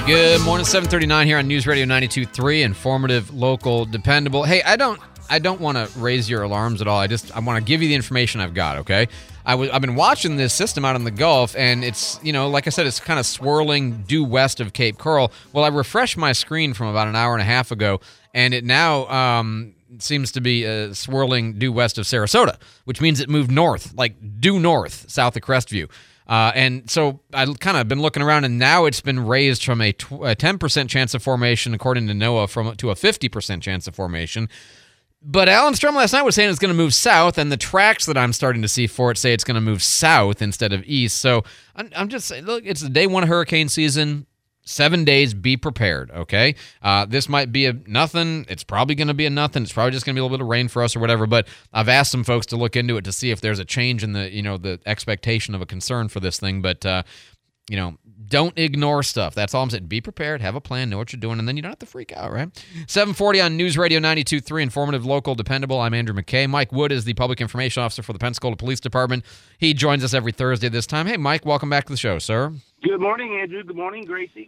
Good morning, 7:39 here on News Radio 92.3, informative, local, dependable. Hey, I don't want to raise your alarms at all. I want to give you the information I've got, okay? I've been watching this system out in the Gulf, and it's, like I said, it's kind of swirling due west of Cape Coral. Well, I refreshed my screen from about an hour and a half ago, and it now seems to be swirling due west of Sarasota, which means it moved north, like due north, south of Crestview. And so I've kind of been looking around, and now it's been raised from a 10% chance of formation, according to NOAA, to a 50% chance of formation. But Alan Strum last night was saying it's going to move south, and the tracks that I'm starting to see for it say it's going to move south instead of east. So I'm just saying, look, it's the day one of hurricane season. 7 days, be prepared, okay? This might be a nothing. It's probably going to be a nothing. It's probably just going to be a little bit of rain for us or whatever, but I've asked some folks to look into it to see if there's a change in the, the expectation of a concern for this thing, but, don't ignore stuff. That's all I'm saying. Be prepared, have a plan, know what you're doing, and then you don't have to freak out, right? 740 on News Radio 92.3, informative, local, dependable. I'm Andrew McKay. Mike Wood is the Public Information Officer for the Pensacola Police Department. He joins us every Thursday this time. Hey, Mike, welcome back to the show, sir. Good morning, Andrew. Good morning, Gracie.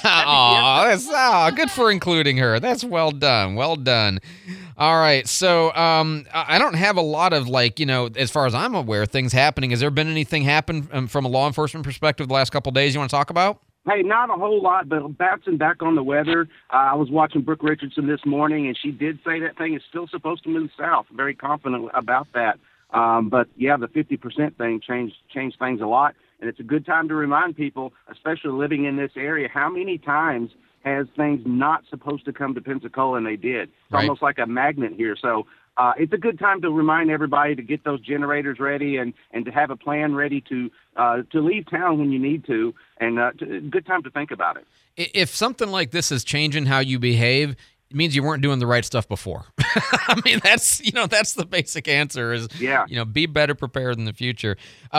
Good for including her. That's well done. Well done. All right. So I don't have a lot of, as far as I'm aware, things happening. Has there been anything happen from a law enforcement perspective the last couple of days you want to talk about? Hey, not a whole lot, but bouncing back on the weather. I was watching Brooke Richardson this morning, and she did say that thing is still supposed to move south. Very confident about that. But, yeah, the 50% thing changed things a lot. And it's a good time to remind people, especially living in this area, how many times has things not supposed to come to Pensacola and they did. It's right. Almost like a magnet here. So it's a good time to remind everybody to get those generators ready and to have a plan ready to leave town when you need to, and good time to think about it. If something like this is changing how you behave, it means you weren't doing the right stuff before. I mean, that's the basic answer is, be better prepared in the future.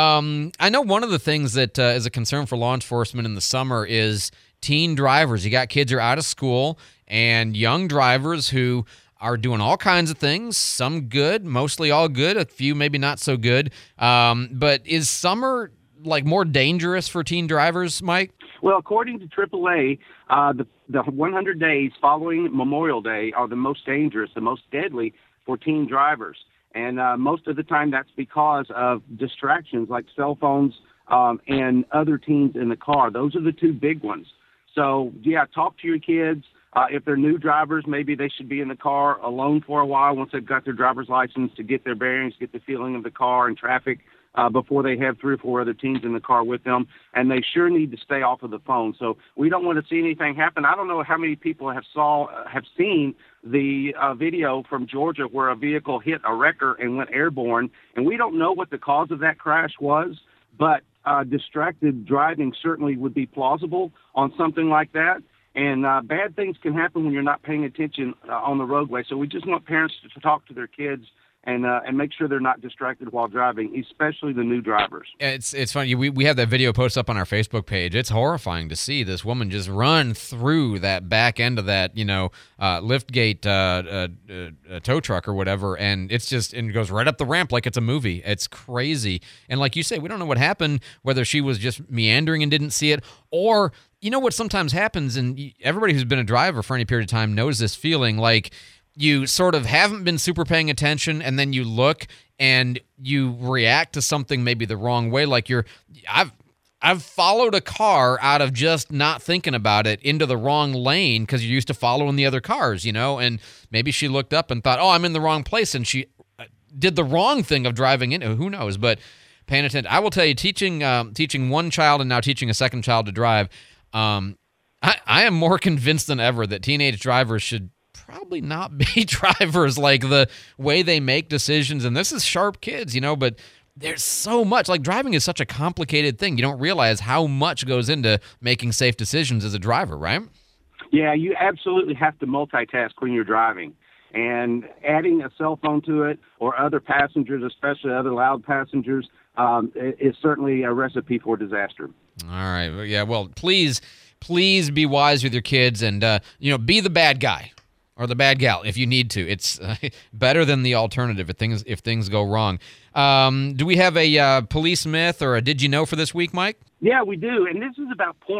I know one of the things that is a concern for law enforcement in the summer is teen drivers. You got kids who are out of school and young drivers who are doing all kinds of things, some good, mostly all good, a few maybe not so good. But is summer more dangerous for teen drivers, Mike? Well, according to AAA, the 100 days following Memorial Day are the most dangerous, the most deadly for teen drivers. And most of the time that's because of distractions like cell phones and other teens in the car. Those are the two big ones. So, talk to your kids. If they're new drivers, maybe they should be in the car alone for a while once they've got their driver's license to get their bearings, get the feeling of the car and traffic before they have 3 or 4 other teens in the car with them. And they sure need to stay off of the phone. So we don't want to see anything happen. I don't know how many people have seen the video from Georgia where a vehicle hit a wrecker and went airborne. And we don't know what the cause of that crash was, but distracted driving certainly would be plausible on something like that. And bad things can happen when you're not paying attention on the roadway. So we just want parents to talk to their kids and make sure they're not distracted while driving, especially the new drivers. It's funny. We have that video posted up on our Facebook page. It's horrifying to see this woman just run through that back end of that, liftgate tow truck or whatever, and it goes right up the ramp like it's a movie. It's crazy. And like you say, we don't know what happened, whether she was just meandering and didn't see it, or what sometimes happens, and everybody who's been a driver for any period of time knows this feeling, like you sort of haven't been super paying attention, and then you look and you react to something maybe the wrong way. Like I've followed a car out of just not thinking about it into the wrong lane because you're used to following the other cars, and maybe she looked up and thought, oh, I'm in the wrong place, and she did the wrong thing of driving in. Who knows? But paying attention. I will tell you, teaching one child and now teaching a second child to drive, I am more convinced than ever that teenage drivers should probably not be drivers, like the way they make decisions. And this is sharp kids, but there's so much. Like, driving is such a complicated thing. You don't realize how much goes into making safe decisions as a driver, right? Yeah, you absolutely have to multitask when you're driving. And adding a cell phone to it or other passengers, especially other loud passengers, is certainly a recipe for disaster. All right. Yeah, well, please be wise with your kids and, be the bad guy or the bad gal if you need to. It's better than the alternative if things go wrong. Do we have a police myth or a did you know for this week, Mike? Yeah, we do. And this is about points.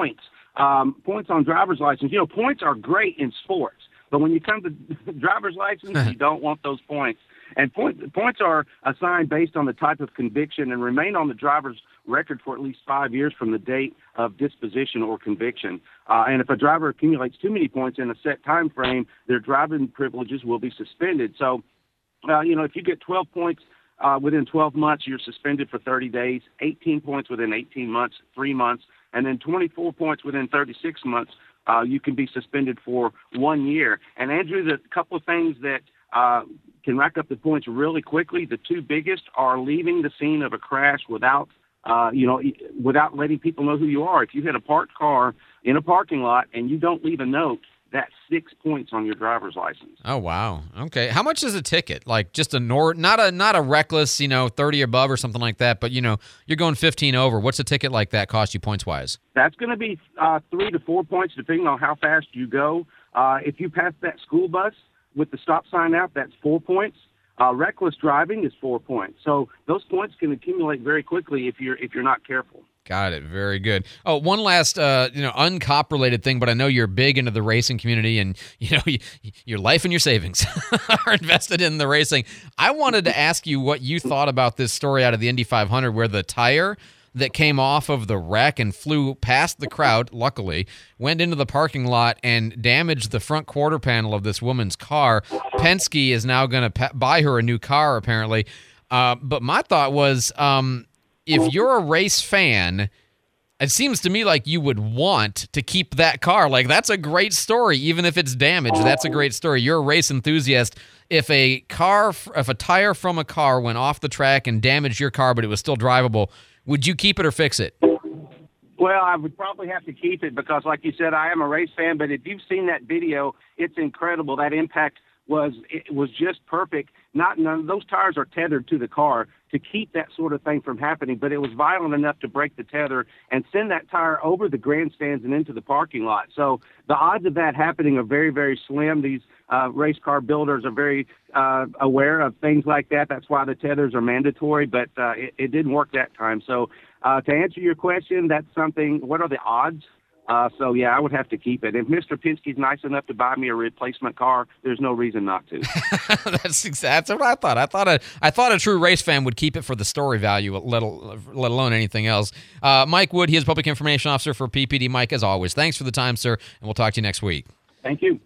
Points on driver's license. Points are great in sports, but when you come to driver's license, you don't want those points. And points are assigned based on the type of conviction and remain on the driver's record for at least 5 years from the date of disposition or conviction. And if a driver accumulates too many points in a set time frame, their driving privileges will be suspended. So, if you get 12 points within 12 months, you're suspended for 30 days, 18 points within 18 months, 3 months, and then 24 points within 36 months, you can be suspended for 1 year. And Andrew, the couple of things that can rack up the points really quickly. The two biggest are leaving the scene of a crash without letting people know who you are. If you hit a parked car in a parking lot and you don't leave a note, that's 6 points on your driver's license. Oh, wow. Okay. How much is a ticket? Like just not a reckless, 30 above or something like that, but you're going 15 over. What's a ticket like that cost you points wise? That's going to be 3 to 4 points depending on how fast you go. If you pass that school bus with the stop sign out, that's 4 points. Reckless driving is 4 points. So those points can accumulate very quickly if you're not careful. Got it. Very good. Oh, one last, uncop related thing, but I know you're big into the racing community, and your life and your savings are invested in the racing. I wanted to ask you what you thought about this story out of the Indy 500, where the tire that came off of the wreck and flew past the crowd, luckily, went into the parking lot and damaged the front quarter panel of this woman's car. Penske is now going to buy her a new car, apparently. But my thought was, if you're a race fan, it seems to me like you would want to keep that car. Like, that's a great story, even if it's damaged. That's a great story. You're a race enthusiast. If a tire from a car went off the track and damaged your car, but it was still drivable, would you keep it or fix it? Well, I would probably have to keep it because, like you said, I am a race fan. But if you've seen that video, it's incredible. That impact was just perfect. None of those tires are tethered to the car to keep that sort of thing from happening, but it was violent enough to break the tether and send that tire over the grandstands and into the parking lot. So the odds of that happening are very, very slim. These race car builders are very aware of things like that. That's why the tethers are mandatory, but it didn't work that time. So to answer your question, that's something, what are the odds? So, yeah, I would have to keep it. If Mr. Penske's nice enough to buy me a replacement car, there's no reason not to. That's what I thought. I thought a true race fan would keep it for the story value, let alone anything else. Mike Wood, he is Public Information Officer for PPD. Mike, as always, thanks for the time, sir, and we'll talk to you next week. Thank you.